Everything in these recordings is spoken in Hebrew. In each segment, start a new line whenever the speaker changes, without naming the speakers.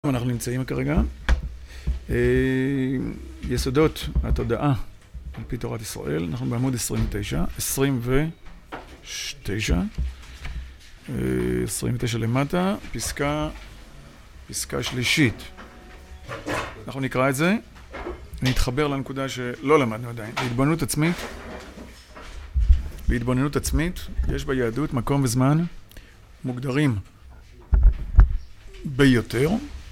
אנחנו נמצאים כרגע יסודות התודעה על פי תורת ישראל. אנחנו בעמוד 29 למטה, פסקה שלישית. אנחנו נקרא את זה, נתחבר לנקודה שלא למדנו עדיין. בהתבוננות עצמית יש ביהדות מקום וזמן מוגדרים ביותר.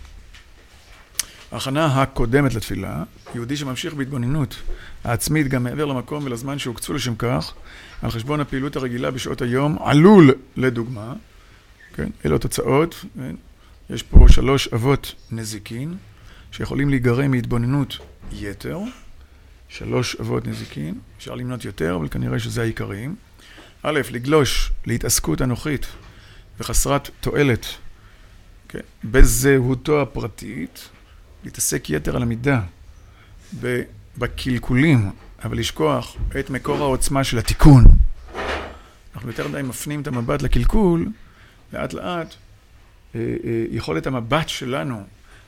ההכנה הקודמת לתפילה, יהודי שממשיך בהתבוננות העצמית גם מעבר למקום ולזמן שהוקצו לשם כך, על חשבון הפעילות הרגילה בשעות היום, עלול לדוגמה, כן, אלו התוצאות, כן, יש פה 3 אבות נזיקין, שיכולים להיגרם מהתבוננות יתר, 3 אבות נזיקין, אפשר למנות יותר, אבל כנראה שזה העיקריים. א', לגלוש להתעסקות אנוכית וחסרת תועלת, כן, בזהותו הפרטית, להתעסק יתר על המידה בקלקולים, אבל לשכוח את מקור העוצמה של התיקון. אנחנו יותר די מפנים את המבט לקלקול, לאט לאט יכולת המבט שלנו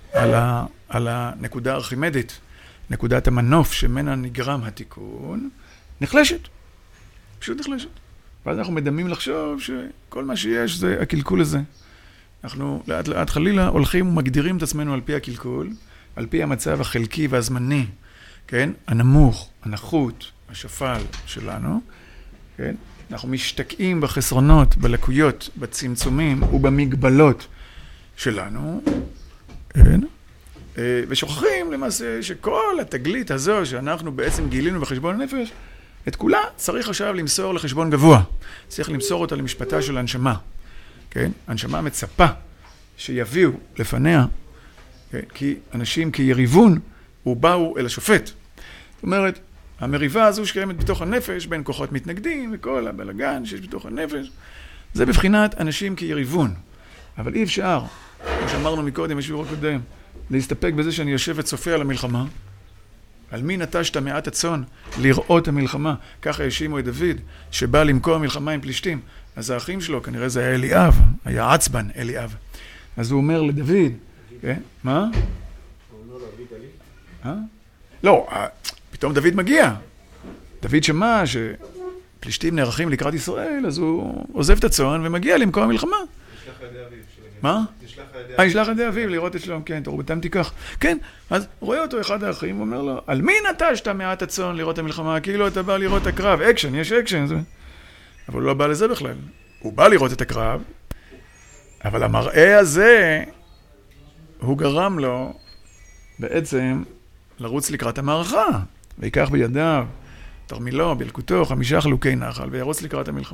על הנקודה הארכימדית, נקודת המנוף שמנה נגרם התיקון, נחלשת, פשוט נחלשת. ואז אנחנו מדמים לחשוב שכל מה שיש זה הקלקול הזה. אנחנו לאט לאט חלילה הולכים ומגדירים את עצמנו על פי הקלקול, על פי המצב החלקי והזמני, כן? הנמוך, הנחות, השפל שלנו, כן? אנחנו משתקעים בחסרונות, בלקויות, בצמצומים ובמגבלות שלנו, כן? ושוכחים למעשה שכל התגלית הזו שאנחנו בעצם גילינו בחשבון הנפש, את כולה צריך עכשיו למסור לחשבון גבוה. צריך למסור אותה למשפטה של הנשמה. כן? הנשמה מצפה שיביאו לפניה, כן? כי אנשים כיריבון ובאו אל השופט. זאת אומרת, המריבה הזו שקיימת בתוך הנפש בין כוחות מתנגדים וכל הבלגן שיש בתוך הנפש, זה בבחינת אנשים כיריבון. אבל אי אפשר, כמו שאמרנו מקודם, בשיעור הקודם, להסתפק בזה שאני יושב וצופה על המלחמה. על מי נטשת מעט הצאן לראות המלחמה? ככה האשימו את דוד, שבא למכור המלחמה עם פלישתים. אז האחים שלו, כנראה זה היה אליאב, היה עצבן אליאב. אז הוא אומר לדוד, כן? מה?
הוא אומר לדוד עלי?
לא, פתאום דוד מגיע. דוד שמע שפלישתים נערכים לקראת ישראל, אז הוא עוזב את הצאן ומגיע למכור המלחמה.
ישלח ידי אביו.
מה?
ישלח
ידי אביו לראות את שלום, כן, תרבותם תיקח. כן, אז רואה אותו אחד האחים, הוא אומר לו, על מי נטשת מעט הצאן לראות המלחמה? כאילו אתה בא לראות הקרב, אקשן, יש אקשן. אבל הוא לא בא לזה בכלל. הוא בא לראות את הקרב, אבל המראה הזה, הוא גרם לו בעצם לרוץ לקראת המערכה. ויקח בידיו, תרמילו, בלקוטו, 5 חלוקי נחל, וירוץ לקראת המלחמה.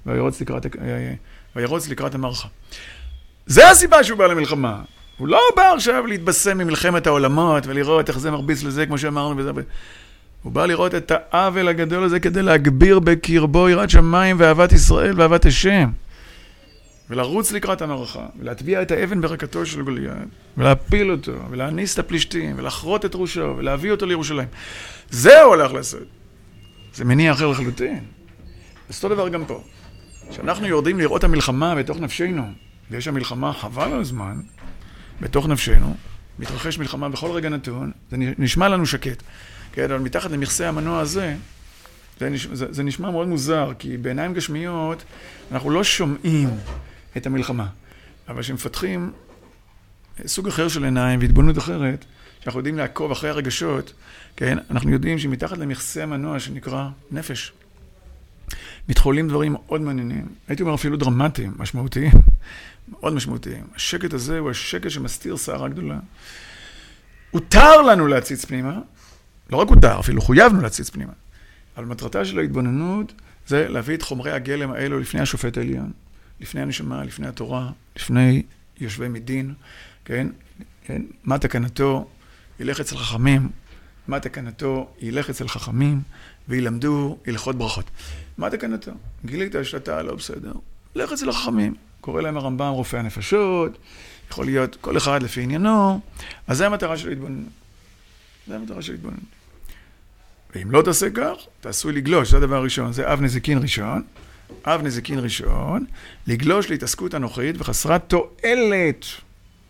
וירוץ לקראת המערכה. זה הסיבה שהוא בא למלחמה. הוא לא בא עכשיו להתבשם ממלחמת העולמות, ולראות איך זה מרביץ לזה, כמו שאמרנו, וזה... הוא בא לראות את העוול הגדול הזה כדי להגביר בקרבו יראת שמיים ואהבת ישראל ואהבת השם. ולרוץ לקראת המערכה, ולהטביע את האבן ברקתו של גוליית, ולהפיל אותו, ולהניס את הפלישתים, ולחרות את ראשו, ולהביא אותו לירושלים. זה הוא הולך לעשות. זה מניע אחר לחלוטין. אז אותו דבר גם פה. כשאנחנו יורדים לראות המלחמה בתוך נפשנו, ויש המלחמה חבל על הזמן, בתוך נפשנו, מתרחש מלחמה בכל רגע נתון, זה נשמע לנו שקט. כן, אבל מתחת למכסה המנוע הזה, זה נשמע מאוד מוזר, כי בעיניים גשמיות אנחנו לא שומעים את המלחמה. אבל כשמפתחים סוג אחר של עיניים והתבוננות אחרת, שאנחנו יודעים לעקוב אחרי הרגשות, כן, אנחנו יודעים שמתחת למכסה המנוע שנקרא נפש, מתחולים דברים מאוד מעניינים. הייתי אומר אפילו דרמטיים, משמעותיים, מאוד משמעותיים. השקט הזה הוא השקט שמסתיר סערה גדולה. הותר לנו להציץ פנימה, לא רק הותר, אפילו חויבנו להציץ פנימה. אבל מטרתה של ההתבוננות זה להביא את חומרי הגלם האלו לפני השופט העליון, לפני הנשמה, לפני התורה, לפני יושבי מדין, כן? מה תקנתו? ילך אצל חכמים. מה תקנתו? ילך אצל חכמים וילמדו הלכות ברכות. מה תקנתו? גילית שאתה לא בסדר. לך אצל החכמים. קורא להם הרמב"ם רופא הנפשות, יכול להיות כל אחד לפי עניינו. אז זה המטרה של ההתבוננות. זה המטרה של ההתבוננות. ואם לא תעשה כך, תעשוי לגלוש, זה הדבר הראשון, זה אב נזיקין ראשון. אב נזיקין ראשון, לגלוש להתעסקות אנוכית וחסרת תועלת.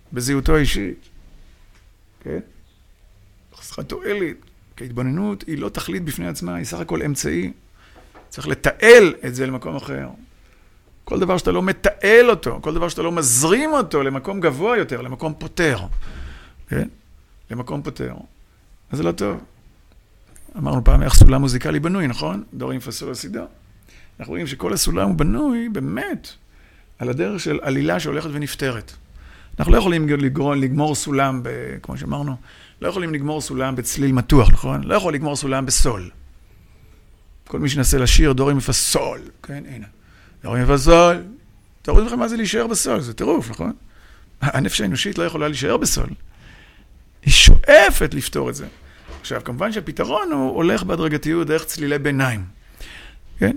בזהותו האישית. כן? חסרת תועלת, כי ההתבוננות היא לא תכלית בפני עצמה, היא סך הכל אמצעי. צריך לתעל את זה למקום אחר. כל דבר שאתה לא מתעל אותו, כל דבר שאתה לא מזרים אותו למקום גבוה יותר, למקום פותר. כן? למקום פותר. אז זה לא טוב. אמרנו פעם איך סולם מוזיקלי בנוי, נכון? דורים פסול הסידו. אנחנו רואים שכל הסולם הוא בנוי באמת על הדרך של עלילה שהולכת ונפטרת. אנחנו לא יכולים לגמור סולם, כמו שאמרנו, לא יכולים לגמור סולם בצליל מתוח, נכון? לא יכול לגמור סולם בסול. כל מי שנסה לשיר דורים פסול, כן? הנה. דורים פסול. תראו לכם מה זה להישאר בסול, זה טירוף, נכון? הנפש האנושית לא יכולה להישאר בסול. היא שואפת לפתור את זה. עכשיו, כמובן שהפתרון הוא הולך בהדרגתיות דרך צלילי ביניים. כן?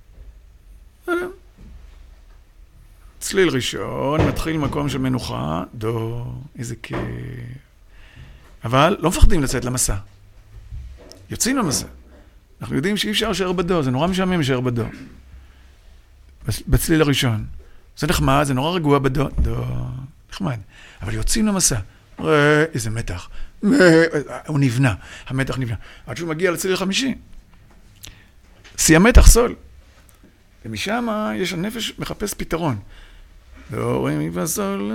צליל ראשון, מתחיל מקום של מנוחה, דו, איזה כיף. אבל לא מפחדים לצאת למסע. יוצאים למסע. אנחנו יודעים שאי אפשר לשאר בדו, זה נורא משעמם לשאר בדו. בצליל הראשון. זה נחמד, זה נורא רגוע בדו, דו, נחמד. אבל יוצאים למסע. איזה מתח. הוא נבנה, המתח נבנה. עד שהוא מגיע לצליל החמישי. שיא המתח סול. ומשם יש הנפש מחפש פתרון. דו, רמי וסול,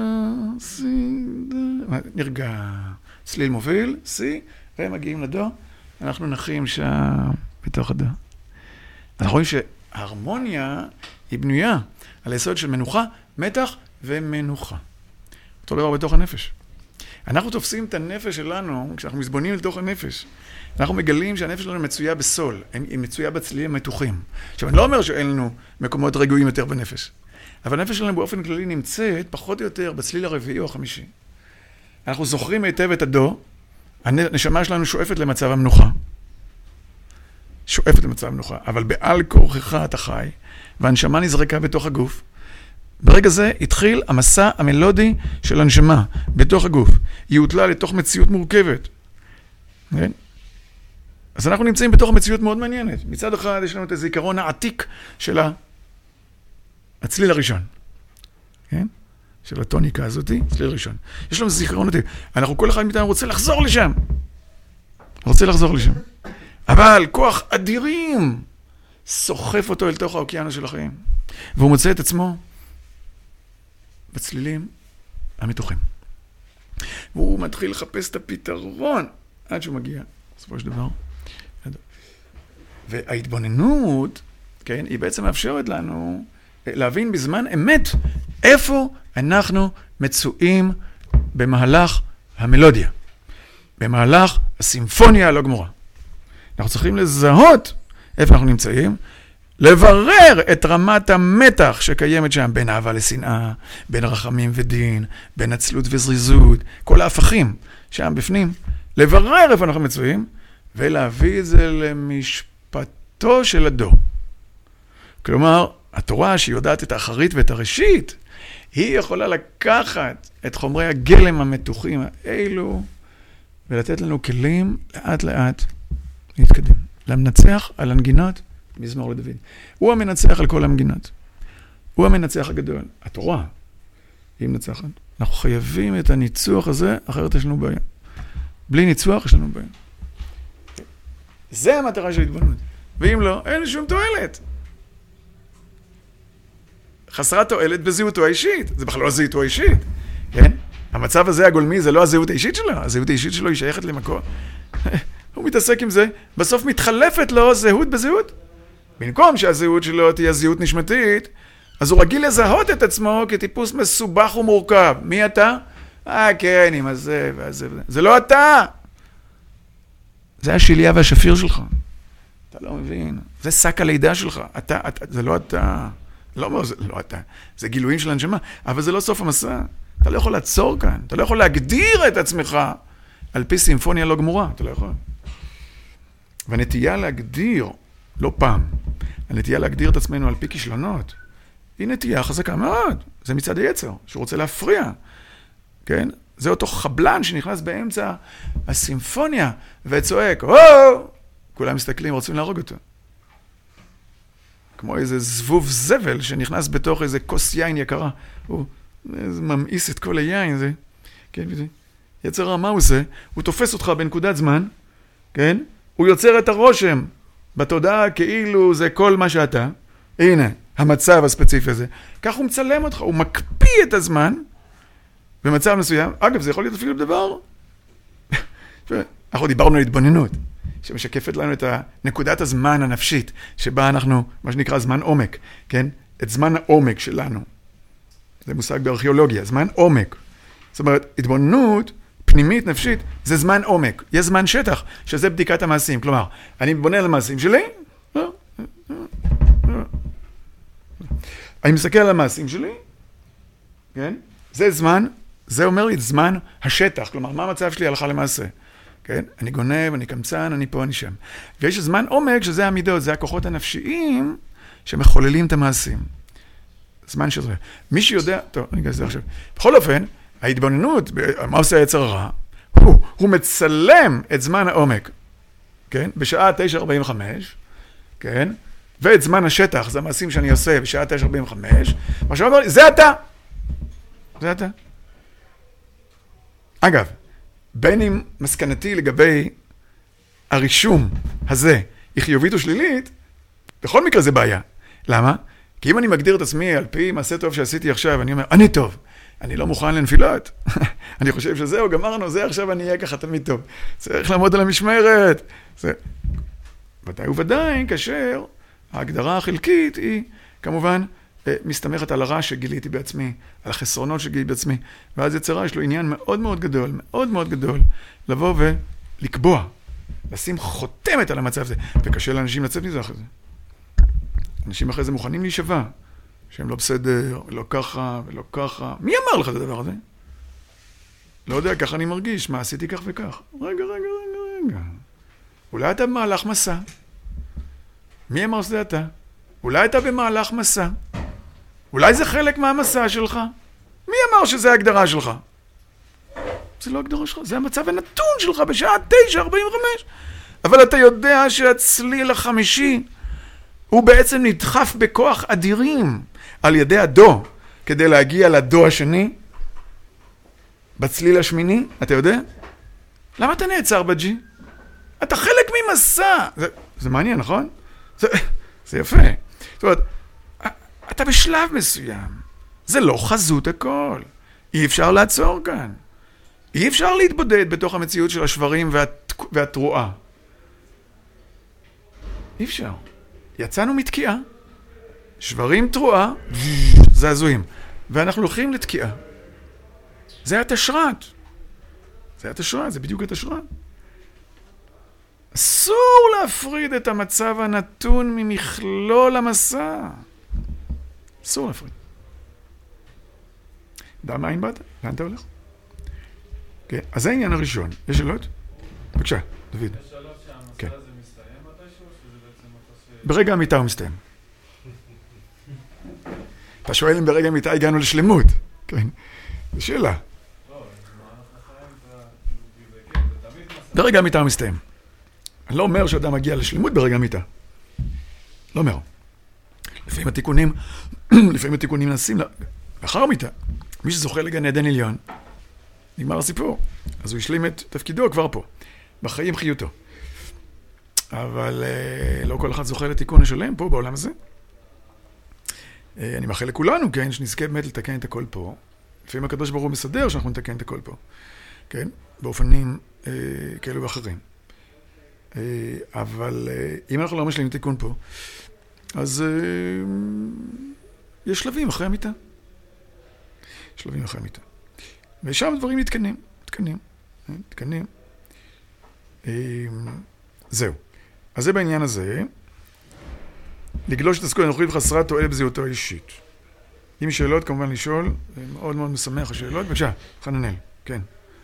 נרגע. צליל מוביל, סי, והם מגיעים לדו. אנחנו נחים שם בתוך הדו. אנחנו רואים שההרמוניה היא בנויה על היסוד של מנוחה, מתח ומנוחה. אותו דבר בתוך הנפש. אנחנו תופסים את הנפש שלנו, כשאנחנו מסבונים לתוך הנפש, אנחנו מגלים שהנפש שלנו מצויה בסול, היא מצויה בצלילים מתוחים. עכשיו, אני לא אומר שאין לנו מקומות רגועים יותר בנפש, אבל הנפש שלנו באופן כללי נמצאת פחות או יותר בצליל הרביעי או החמישי. אנחנו זוכרים היטב את הדו, הנשמה שלנו שואפת למצב המנוחה. שואפת למצב המנוחה, אבל בעל כורכך אתה חי, והנשמה נזרקה בתוך הגוף. ברגע זה התחיל המסע המלודי של הנשמה בתוך הגוף. היא הוטלה לתוך מציאות מורכבת. כן? אז אנחנו נמצאים בתוך מציאות מאוד מעניינת. מצד אחד יש לנו את הזיכרון העתיק של הצליל הראשון. כן? של הטוניקה הזאת, צליל ראשון. יש לנו זיכרון עתיק. אנחנו כל אחד מאיתנו רוצה לחזור לשם. רוצה לחזור לשם. אבל כוח אדירים סוחף אותו אל תוך האוקיינוס של החיים. והוא מוצא את עצמו בצלילים המתוחים. והוא מתחיל לחפש את הפתרון עד שהוא מגיע, בסופו של דבר. וההתבוננות, כן, היא בעצם מאפשרת לנו להבין בזמן אמת איפה אנחנו מצויים במהלך המלודיה, במהלך הסימפוניה הלא גמורה. אנחנו צריכים לזהות איפה אנחנו נמצאים, לברר את רמת המתח שקיימת שם בין אהבה לשנאה, בין רחמים ודין, בין עצלות וזריזות, כל ההפכים שם בפנים, לברר איפה אנחנו מצויים, ולהביא את זה למשפטו של הדו. כלומר, התורה שהיא יודעת את האחרית ואת הראשית, היא יכולה לקחת את חומרי הגלם המתוחים האלו, ולתת לנו כלים לאט לאט להתקדם. למנצח על הנגינות, מזמור לדוד. הוא המנצח על כל המגינות. הוא המנצח הגדול. התורה היא מנצחת. אנחנו חייבים את הניצוח הזה, אחרת יש לנו בעיה. בלי ניצוח יש לנו בעיה. זה המטרה של התבוננות. ואם לא, אין שום תועלת. חסרת תועלת בזהותו האישית. זה בכלל לא זהותו האישית. כן? המצב הזה הגולמי זה לא הזהות האישית שלו. הזהות האישית שלו היא שייכת למקום. הוא מתעסק עם זה. בסוף מתחלפת לו זהות בזהות. במקום שהזהות שלו תהיה זהות נשמתית, אז הוא רגיל לזהות את עצמו כטיפוס מסובך ומורכב. מי אתה? כן, עם הזה והזה. זה לא אתה. זה השיליה והשפיר שלך. אתה לא מבין. זה שק הלידה שלך. זה לא אתה. לא אומר, זה לא אתה. זה גילויים של הנשמה. אבל זה לא סוף המסע. אתה לא יכול לעצור כאן. אתה לא יכול להגדיר את עצמך על פי סימפוניה לא גמורה. אתה לא יכול. והנטייה להגדיר, לא פעם, הנטייה להגדיר את עצמנו על פי כישלונות, היא נטייה חזקה מאוד. זה מצד היצר, שהוא רוצה להפריע. כן? זה אותו חבלן שנכנס באמצע הסימפוניה וצועק, כולם מסתכלים, רוצים להרוג אותו. כמו איזה זבוב זבל שנכנס בתוך איזה כוס יין יקרה. הוא ממאיס את כל היין הזה. כן, יצר הרע, מה הוא עושה? הוא תופס אותך בנקודת זמן, כן? הוא יוצר את הרושם בתודעה כאילו זה כל מה שאתה. הנה, המצב הספציפי הזה. כך הוא מצלם אותך, הוא מקפיא את הזמן במצב מסוים. אגב, זה יכול להיות אפילו דבר. אנחנו דיברנו על התבוננות, שמשקפת לנו את נקודת הזמן הנפשית, שבה אנחנו, מה שנקרא זמן עומק, כן? את זמן העומק שלנו. זה מושג בארכיאולוגיה, זמן עומק. זאת אומרת, התבוננות פנימית, נפשית, זה זמן עומק. יש זמן שטח, שזה בדיקת המעשים. כלומר, אני מתבונן על המעשים שלי, אני מסתכל על המעשים שלי, כן? זה זמן, זה אומר לי זמן השטח. כלומר, מה המצב שלי הלכה למעשה? כן? אני גונב, אני קמצן, אני פה, אני שם. ויש זמן עומק, שזה המידות, זה הכוחות הנפשיים שמחוללים את המעשים. זמן שזה. מי שיודע, טוב, אני אגזר עכשיו. בכל אופן, ההתבוננות, מה עושה היצר הרע? הוא מצלם את זמן העומק, כן? בשעה 9:45, כן? ואת זמן השטח, זה המעשים שאני עושה בשעה 9:45, מה שאומר לי, זה אתה! זה אתה. אגב, בין אם מסקנתי לגבי הרישום הזה היא חיובית או שלילית, בכל מקרה זה בעיה. למה? כי אם אני מגדיר את עצמי על פי מעשה טוב שעשיתי עכשיו, אני אומר, אני טוב, אני לא מוכן לנפילות. אני חושב שזהו, גמרנו, זה עכשיו אני אהיה ככה תמיד טוב. צריך לעמוד על המשמרת. זה ודאי וודאי, כאשר ההגדרה החלקית היא, כמובן, מסתמכת על הרע שגיליתי בעצמי, על החסרונות שגיליתי בעצמי, ואז יצר הרע יש לו עניין מאוד מאוד גדול, מאוד מאוד גדול, לבוא ולקבוע, לשים חותמת על המצב הזה, וקשה לאנשים לצאת מזה אחרי זה. אנשים אחרי זה מוכנים להישבע, שהם לא בסדר, לא ככה ולא ככה. מי אמר לך את הדבר הזה? לא יודע, ככה אני מרגיש, מה עשיתי כך וכך? רגע. אולי אתה במהלך מסע? מי אמר שזה אתה? אולי אתה במהלך מסע? אולי זה חלק מהמסע שלך? מי אמר שזה ההגדרה שלך? זה לא הגדרה שלך, זה המצב הנתון שלך בשעה 9:45. אבל אתה יודע שהצליל החמישי הוא בעצם נדחף בכוח אדירים על ידי הדו, כדי להגיע לדו השני, בצליל השמיני, אתה יודע? למה אתה נעצר בג'י? אתה חלק ממסע. זה מעניין, נכון? זה יפה. זאת אומרת, אתה בשלב מסוים. זה לא חזות הכל. אי אפשר לעצור כאן. אי אפשר להתבודד בתוך המציאות של השברים והתרועה. אי אפשר. יצאנו מתקיעה. שברים תרועה, זעזועים. ואנחנו הולכים לתקיעה. זה התשרת. זה התשרת, זה בדיוק התשרת. אסור להפריד את המצב הנתון ממכלול המסע. אסור להפריד. דע מאין באת? לאן אתה הולך? כן, אז זה העניין הראשון. יש שאלות? בבקשה, דוד.
יש שאלות שהמסע הזה מסתיים מתישהו? שזה בעצם אותו
ברגע המיטה הוא מסתיים. אתה שואל אם ברגע המיטה הגענו לשלמות. כן, זו שאלה.
לא, מה החיים זה תמיד מסע.
ברגע המיטה הוא מסתיים. אני לא אומר שאדם מגיע לשלמות ברגע המיטה. לא אומר. לפעמים התיקונים נעשים לאחר המיטה. מי שזוכה לגן עדן עליון, נגמר הסיפור. אז הוא השלים את תפקידו כבר פה. בחיים חיותו. אבל לא כל אחד זוכה לתיקון השלם פה בעולם הזה. אני מאחל לכולנו, כן, שנזכה באמת לתקן את הכל פה. לפעמים הקדוש ברוך הוא מסדר שאנחנו נתקן את הכל פה. כן? באופנים כאלו ואחרים. אבל אם אנחנו לא משלימים תיקון פה, אז יש שלבים אחרי המיטה. שלבים אחרי המיטה. ושם דברים מתקנים. זהו. אז זה בעניין הזה. לגלוש את הסקול הנוכחית חסרת תועלת בזהותו האישית. אם יש שאלות, כמובן לשאול. מאוד מאוד משמח השאלות. בבקשה, חננאל. כן.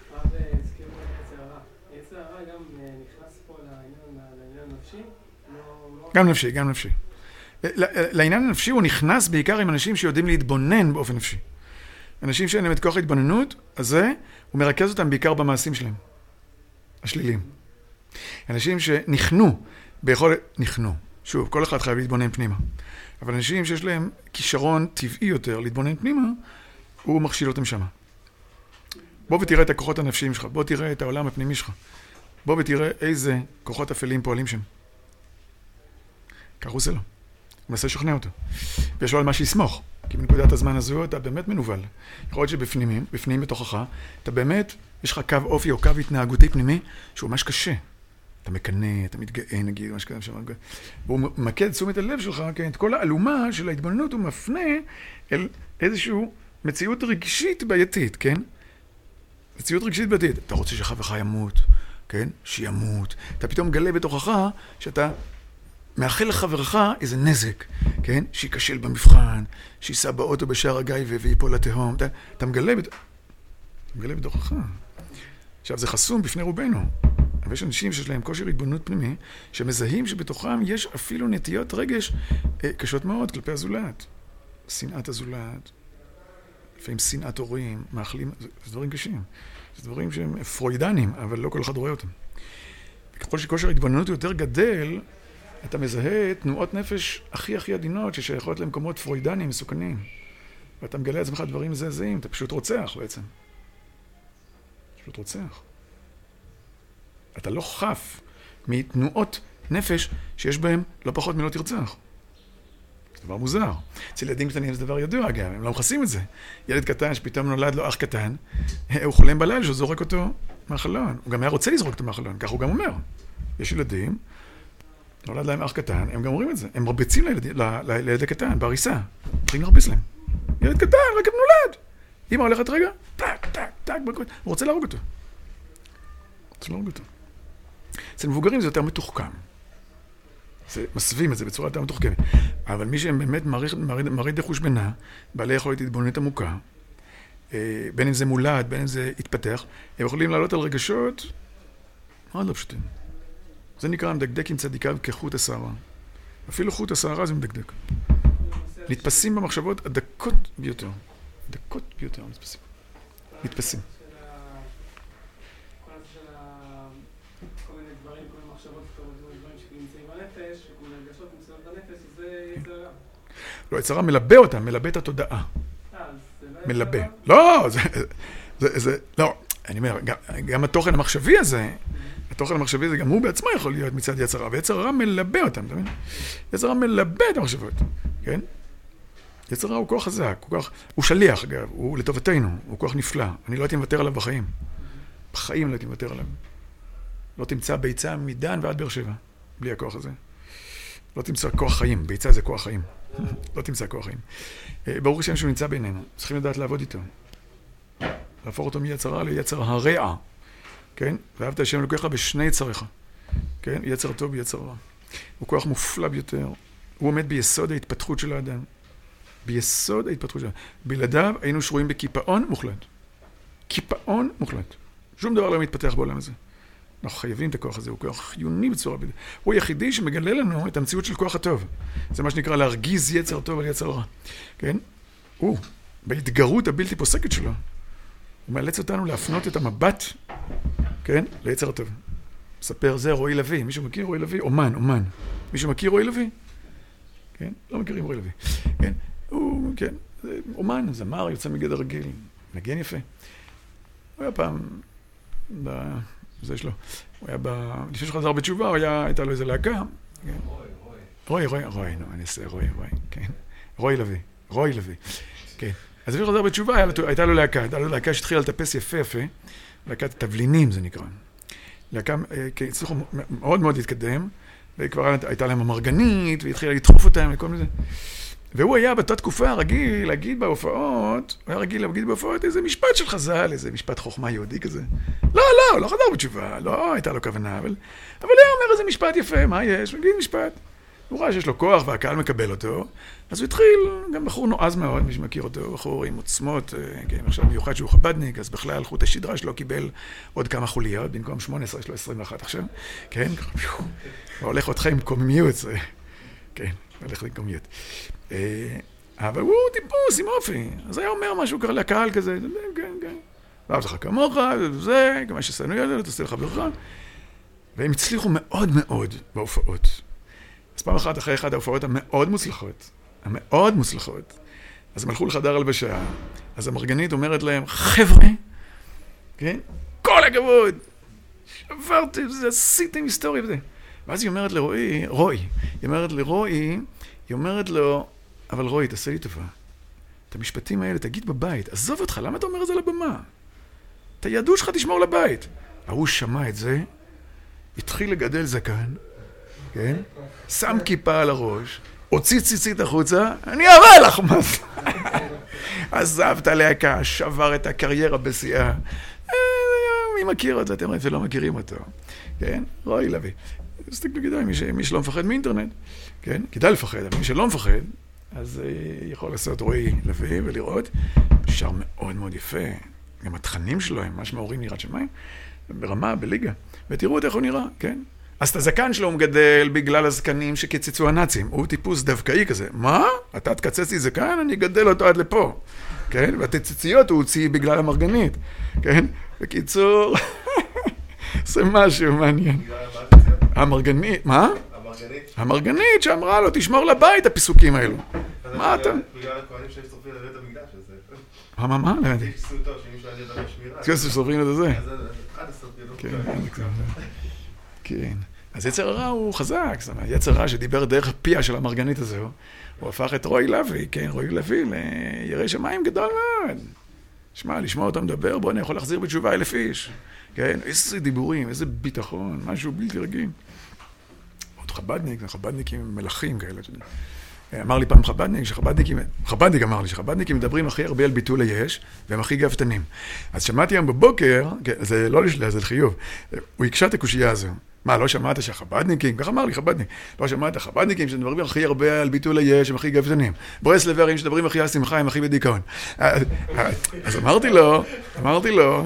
יצר הרע גם נכנס פה לעניין נפשי?
גם נפשי. לעניין הנפשי הוא נכנס בעיקר עם אנשים שיודעים להתבונן באופן נפשי. אנשים שאין להם את כוח ההתבוננות, אז זה, הוא מרכז אותם בעיקר במעשים שלהם. השלילים. אנשים נכנו. שוב, כל אחד חייב להתבונן פנימה. אבל אנשים שיש להם כישרון טבעי יותר להתבונן פנימה, הוא מכשיל אותם שמה. בוא ותראה את הכוחות הנפשיים שלך, בוא תראה את העולם הפנימי שלך. בוא ותראה איזה כוחות אפלים פועלים שם. כך הוא עושה לו. הוא מנסה לשכנע אותו. ויש לו על מה שיסמוך. כי בנקודת הזמן הזו אתה באמת מנוול. יכול להיות שבפנים בתוכך, אתה באמת, יש לך קו אופי או קו התנהגותי פנימי, שהוא ממש קשה. אתה מקנא, אתה מתגאה, נגיד, מה שקדם שם. והוא ממקד תשומת הלב שלך, כן, את כל האלומה של ההתבוננות, הוא מפנה אל איזושהי מציאות רגשית בעייתית, כן? מציאות רגשית בעייתית. אתה רוצה שחברך ימות, כן? שימות. אתה פתאום מגלה בתוכך שאתה מאחל לחברך איזה נזק, כן? שייכשל במבחן, שייסע באוטו בשער הגיא ויפול לתהום. אתה מגלה בתוכך. עכשיו, זה חסום בפני רובנו. אבל יש אנשים שיש להם כושר התבוננות פנימי, שמזהים שבתוכם יש אפילו נטיות רגש קשות מאוד כלפי הזולת. שנאת הזולת, לפעמים שנאת הורים, מאכלים, זה דברים קשים. זה דברים שהם פרוידנים, אבל לא כל אחד רואה אותם. וככל שכושר התבוננות יותר גדל, אתה מזהה תנועות נפש הכי עדינות ששייכות למקומות פרוידניים, מסוכנים. ואתה מגלה לעצמך דברים מזעזעים, אתה פשוט רוצח בעצם. פשוט רוצח. אתה לא חף מתנועות נפש שיש בהם לא פחות מלא תרצח. זה דבר מוזר. אצל ילדים קטנים זה דבר ידוע, אגב, הם לא מחסים את זה. ילד קטן שפתאום נולד לו אח קטן, הוא חולם בלילה שהוא זורק אותו מהחלון. הוא גם היה רוצה לזרוק אותו מהחלון, כך הוא גם אומר. יש ילדים, נולד להם אח קטן, הם גם אומרים את זה. הם מרביצים לילד הקטן, בעריסה. צריכים להרביץ להם. ילד קטן, רק הם נולד. אמא הולכת רגע, טק, טק, טק, הוא רוצה להרוג אותו. אצל מבוגרים זה יותר מתוחכם. זה מסווים את זה בצורה יותר מתוחכמת. אבל מי שהם באמת מראה דחוש בינה, בעלי יכולת התבוננות עמוקה, בין אם זה מולד, בין אם זה התפתח, הם יכולים לעלות על רגשות מאוד לא פשוטים. זה נקרא מדקדק עם צדיקיו כחוט השערה. אפילו חוט השערה זה מדקדק. נתפסים במחשבות הדקות ביותר. דקות ביותר נתפסים. לא, יצרה מלבה אותה, מלבה את התודעה. מלבה. לא, לא, אני אומר, גם התוכן המחשבי הזה, גם הוא בעצמו יכול להיות מצד יצרה, ויצרה מלבה אותם, אתה מבין? יצרה מלבה את המחשבות, כן? יצרה הוא כוח חזק, הוא שליח, אגב, הוא לטובתנו, הוא כוח נפלא. אני לא הייתי מוותר עליו בחיים. בחיים לא הייתי מוותר עליו. לא תמצא ביצה מדן ועד באר שבע, בלי הכוח הזה. לא תמצא כוח חיים, ביצה זה כוח חיים. לא תמצא כוח חיים. ברוך השם שהוא נמצא בינינו, צריכים לדעת לעבוד איתו. להפוך אותו מיצרה ליצר הרע. כן? ואהבת השם אלוקיך בשני יצריך. כן? יצר טוב ויצר רע. הוא כוח מופלא ביותר. הוא עומד ביסוד ההתפתחות של האדם. ביסוד ההתפתחות של האדם. בלעדיו היינו שרויים בקיפאון מוחלט. קיפאון מוחלט. שום דבר לא מתפתח בעולם הזה. אנחנו חייבים את הכוח הזה, הוא כוח חיוני בצורה בלעדית. הוא היחידי שמגלה לנו את המציאות של כוח הטוב. זה מה שנקרא להרגיז יצר טוב על יצר רע. כן? הוא, בהתגרות הבלתי פוסקת שלו, הוא מאלץ אותנו להפנות את המבט, כן? ליצר הטוב. מספר זה רועי לוי. מישהו מכיר רועי לוי? אומן. מישהו מכיר רועי לוי? כן? לא מכירים רועי לוי. כן? הוא, כן, זה אומן, זמר, יוצא מגדר רגיל. נגן יפה. הוא היה פעם, זה שלו. הוא היה לפני שחזר בתשובה, הייתה לו איזה להקה. רועי, נו, אני אעשה רועי, כן. רועי לוי. כן. אז לפני שחזר בתשובה, הייתה לו להקה שהתחילה לטפס יפה, להקת תבלינים זה נקרא. להקה, הצליחו מאוד מאוד להתקדם, וכבר הייתה להם המרגנית, והתחילה לדחוף אותם וכל מיני. והוא היה באותה תקופה רגיל להגיד בהופעות, איזה משפט של חז"ל, איזה משפט חוכמה יהודי כזה. לא חזר בתשובה, לא הייתה לו כוונה, אבל היה אומר איזה משפט יפה, מה יש? מגיד משפט. הוא ראה שיש לו כוח והקהל מקבל אותו, אז הוא התחיל, גם בחור נועז מאוד, מי שמכיר אותו, בחור עם עוצמות, כן, עכשיו מיוחד שהוא חבדניק, אז בכלל חוט השדרה שלו קיבל עוד כמה חוליות, במקום 18 יש לו 21 עכשיו, כן, הולך אותך עם קוממיות, כן, הולך עם קוממיות. אבל הוא טיפוס עם אופי, אז היה אומר משהו ככה לקהל כזה, כן, ואהבת לך כמוך, זה, כמה ששנו ילד, תעשה לך ברכה, והם הצליחו מאוד מאוד בהופעות. אז פעם אחת אחרי אחד ההופעות המאוד מוצלחות, אז הם הלכו לחדר הלבשה, אז המרגנית אומרת להם, חבר'ה, כן? כל הכבוד! שברתם, זה עשיתם היסטוריה וזה. ואז היא אומרת לרועי, היא אומרת לו, אבל רועי, תעשה לי טובה. את המשפטים האלה, תגיד בבית, עזוב אותך, למה אתה אומר את זה לבמה? את היהדות שלך תשמור לבית. ההוא שמע את זה, התחיל לגדל זקן, כן? שם כיפה על הראש, הוציא ציצית החוצה, אני אראה לך מה זה. עזב את הלהקה, שבר את הקריירה בשיאה. מי מכיר אותו? אתם רואים שלא מכירים אותו. כן? רועי לוי. אז תקלו כדאי, מי שלא מפחד מאינטרנט, כן? כדאי לפחד, אבל מי שלא מפחד, אז יכול לעשות רועי לוי ולראות. שר מאוד מאוד יפה. גם התכנים שלו הם ממש מעוררים יראת שמיים. ברמה, בליגה. ותראו איך הוא נראה, כן? אז את הזקן שלו הוא מגדל בגלל הזקנים שקיצצו הנאצים. הוא טיפוס דווקאי כזה. מה? אתה תקצץ לי זקן? אני אגדל אותו עד לפה. כן? והתציציות הוא הוציא בגלל המרגנית. כן? בקיצור, זה משהו מעניין. המרגנית, מה? המרגנית שאמרה לו, תשמור לבית הפיסוקים האלו. מה אתה?
בגלל הכהנים שיש שורפים לבית המקדש הזה.
מה? לא יודעתי.
יש סרטו שמישהו על ידם שמירה.
כן, ששורפים את זה.
אז עד הסרטים.
כן. אז יצר הרע הוא חזק. זאת אומרת, יצר הרע שדיבר דרך הפיה של המרגנית הזו, הוא הפך את רועי לוי, כן, רועי לוי לירא שמיים גדול מאוד. שמע, לשמוע אותו מדבר, בוא, אני יכול להחזיר בתשובה 1,000 איש. כן, איזה דיבורים, איזה ביטחון, משהו בלתי רגיל. עוד חבדניקים מלכים כאלה. אמר לי פעם חבדניק אמר לי שחבדניקים מדברים הכי הרבה על ביטול היש, והם הכי גאוותנים. אז שמעתי היום בבוקר, זה לא לשלה, זה לחיוב, הוא הקשה את הקושייה הזו. מה, לא שמעת שהחבדניקים, כך אמר לי חבדניק, לא שמעת החבדניקים שמדברים הכי הרבה על ביטול היש, הם הכי גאוותנים. ברסלברים שמדברים הכי על שמחה, הם הכי בדיכאון. אז אמרתי לו,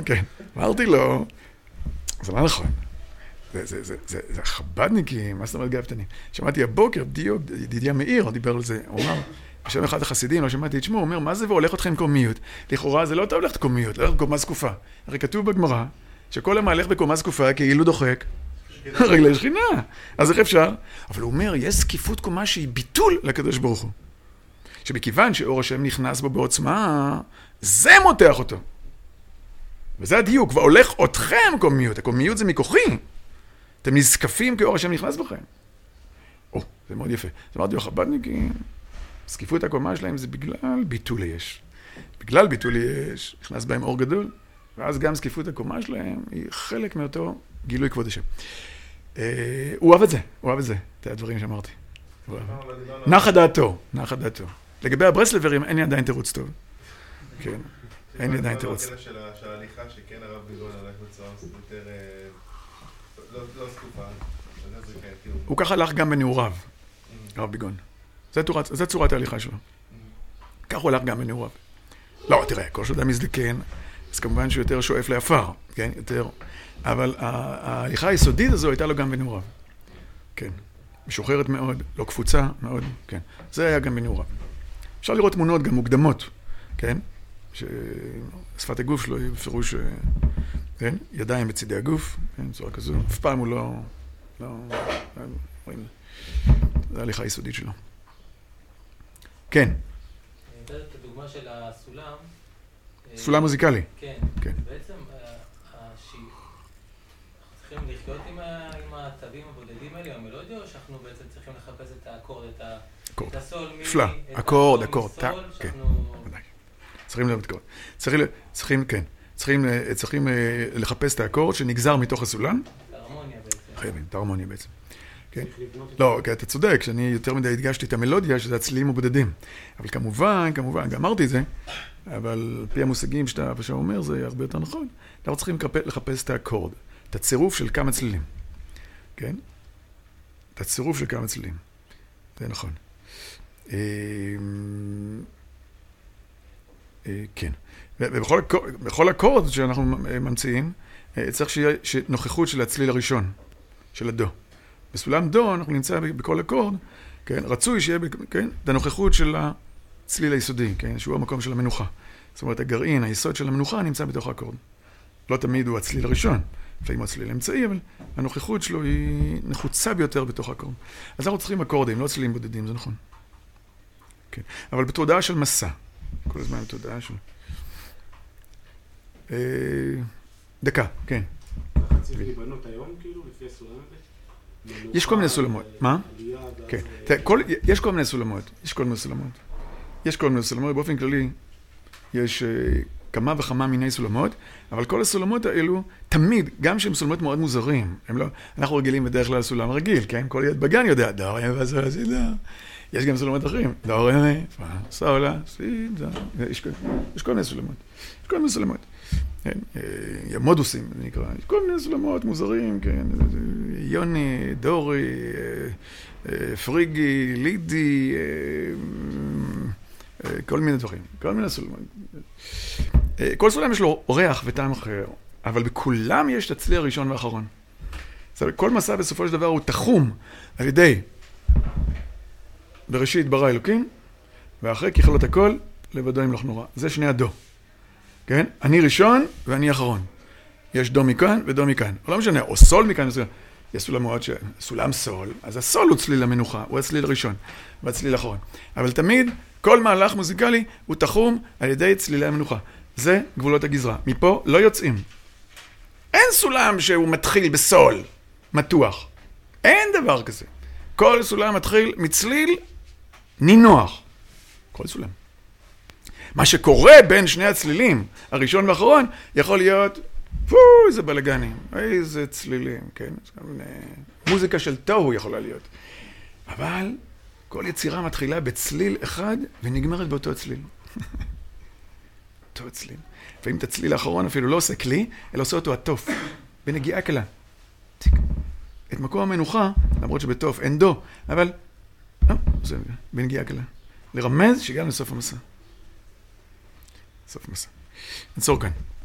זה לא נכון. זה החבדניקים, מה זאת אומרת גאוותנים? שמעתי הבוקר, ידידיה מאיר דיבר על זה, הוא אמר, בשם אחד החסידים, לא שמעתי את שמו, הוא אומר, מה זה והולך אתכם קומיות? לכאורה זה לא טוב ללכת קומיות, ללכת קומה זקופה. הרי כתוב בגמרא, שכל המהלך בקומה זקופה כאילו דוחק רגלי שכינה. אז איך אפשר? אבל הוא אומר, יש זקיפות קומה שהיא ביטול לקדוש ברוך הוא. שבכיוון שאור השם נכנס בו בעוצמה, זה מותח אותו. וזה הדיוק, והולך אתכם קומיות. הקומיות זה מכוחי. אתם נזקפים כי אור השם נכנס בכם. זה מאוד יפה. זאת אומרת, החבדניקים, זקיפות הקומה שלהם זה בגלל ביטול היש. בגלל ביטול היש, נכנס בהם אור גדול, ואז גם זקיפות הקומה שלהם היא חלק מאותו גילוי כבוד השם. הוא אוהב את זה, את הדברים שאמרתי. נחה דעתו. לגבי הברסלברים, אין לי עדיין תירוץ טוב. כן, אין לי עדיין תירוץ.
של ההליכה שכן הרב ביגון הלך בצורה יותר לא סקופה.
הוא ככה הלך גם בנעוריו, הרב ביגון. זה צורת ההליכה שלו. כך הוא הלך גם בנעוריו. לא, תראה, כל שאדם מזדקן, אז כמובן שהוא יותר שואף לעפר, כן, יותר. אבל ההליכה היסודית הזו הייתה לו גם בנעוריו. כן, משוחררת מאוד, לא קפוצה מאוד, כן. זה היה גם בנעוריו. אפשר לראות תמונות גם מוקדמות, כן? ששפת הגוף שלו היא בפירוש, כן? ידיים בצדי הגוף, כן? צורה כזו. אף פעם הוא לא רואים. זה ההליכה היסודית שלו. כן.
נתת את הדוגמה של הסולם.
סולם מוזיקלי.
כן. בעצם, צריכים לחיות עם הצווים הבודדים האלה, המלודיה, או שאנחנו בעצם צריכים לחפש את האקורד, את הסול,
נפלא. אקורד.
כן.
צריכים להיות אקורד. צריכים לחפש את האקורד שנגזר מתוך הסולם.
את ההרמוניה בעצם.
חייבים, את ההרמוניה בעצם. לא, כי אתה צודק, שאני יותר מדי הדגשתי את המלודיה, שזה הצלילים הבודדים. אבל כמובן, גם אמרתי את זה, אבל על פי המושגים שאתה אומר, זה הרבה יותר נכון. אנחנו צריכים לחפש את האקורד, את הצירוף של כמה צלילים. כן? את הצירוף של כמה צלילים. זה נכון. כן. ובכל אקורד שאנחנו ממציאים, צריך שיהיה נוכחות של הצליל הראשון, של הדו. בסולם דו אנחנו נמצא בכל אקורד, כן? רצוי שיהיה, כן? את הנוכחות של הצליל היסודי, כן? שהוא המקום של המנוחה. זאת אומרת, הגרעין, היסוד של המנוחה נמצא בתוך האקורד. לא תמיד הוא הצליל הראשון, לפעמים הוא הצליל האמצעי, אבל הנוכחות שלו היא נחוצה ביותר בתוך האקורד. אז אנחנו צריכים אקורדים, לא צלילים בודדים, זה נכון. כן. אבל בתודעה של מסע, כל הזמן בתודעה של... דקה, כן.
ככה צריך להיבנות היום, כאילו, לפי הסולם הזה?
יש כל מיני סולמות. מה? כן. יש כל מיני סולמות. יש כל מיני סולמות. באופן כללי, יש כמה וכמה מיני סולמות, אבל כל הסולמות האלו, תמיד, גם שהם סולמות מאוד מוזרים, אנחנו רגילים בדרך כלל סולם רגיל, כן? כל ילד בגן יודע, דור ימי וסולה סידה. יש גם סולמות אחרים, דור ימי, סולה, סידה. יש כל מיני סולמות. מודוסים, זה נקרא. יש כל מיני סולמות מוזרים, כן? יוני, דורי, פריגי, לידי, כל מיני דברים, כל מיני סולמות. כל סולם יש לו אורח וטעם אחר, אבל בכולם יש את הצליל הראשון והאחרון. כל מסע בסופו של דבר הוא תחום על ידי בראשית ברא אלוקים, ואחרי ככלות הכל, לבדו ימלוך נורא. זה שני הדו. כן? אני ראשון ואני אחרון. יש דו מכאן ודו מכאן. לא משנה, או סול מכאן, יש סולמות סולם סול, אז הסול הוא צליל המנוחה, הוא הצליל הראשון והצליל האחרון. אבל תמיד כל מהלך מוזיקלי הוא תחום על ידי צלילי המנוחה. זה גבולות הגזרה. מפה לא יוצאים. אין סולם שהוא מתחיל בסול, מתוח. אין דבר כזה. כל סולם מתחיל מצליל נינוח. כל סולם. מה שקורה בין שני הצלילים, הראשון והאחרון, יכול להיות, איזה בלגנים, איזה צלילים, כן? מוזיקה של תוהו יכולה להיות. אבל כל יצירה מתחילה בצליל אחד ונגמרת באותו צליל. אותו צליל. ואם את הצליל האחרון אפילו לא עושה כלי, אלא עושה אותו עטוף, בנגיעה קלה. את מקום המנוחה, למרות שבתוף אין דו, אבל זה בנגיעה קלה. לרמז שגם לסוף המסע. סוף המסע. נצור כאן.